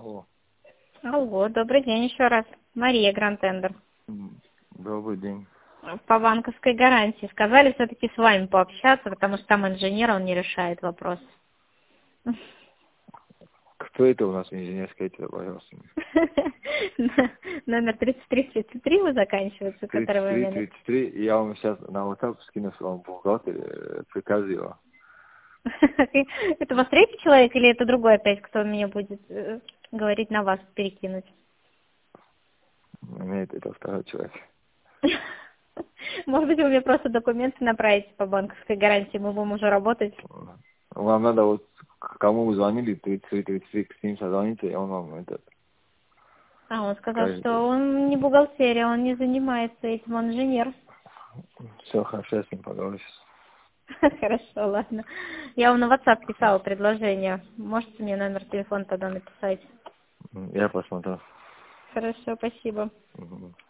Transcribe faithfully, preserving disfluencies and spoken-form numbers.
Алло. Алло, добрый день еще раз. Мария Грантендер. М, Добрый день. По банковской гарантии. Сказали все-таки с вами пообщаться, потому что там инженер, он не решает вопрос. Кто это у нас инженер, скажите, пожалуйста. Номер тридцать три тридцать три вы заканчивается, который тридцать вы три, мне... тридцать три. Я вам сейчас на WhatsApp скину своему бухгалтеру э, приказ его. Это у вас третий человек или это другой опять, кто мне будет э, говорить на вас, перекинуть? Нет, это второй человек. Может быть, вы мне просто документы направите по банковской гарантии, мы будем уже работать. Вам надо вот к кому вы звонили, тридцать три тридцать три, с ним созвоните, и он вам это А, он сказал, скажет. что он не бухгалтерия, он не занимается этим, он инженер. Все, хорошо, я с ним поговорю сейчас. Хорошо, ладно. Я вам на WhatsApp писала предложение. Можете мне номер телефона тогда написать? М, Я посмотрю. Хорошо, спасибо. Мгм.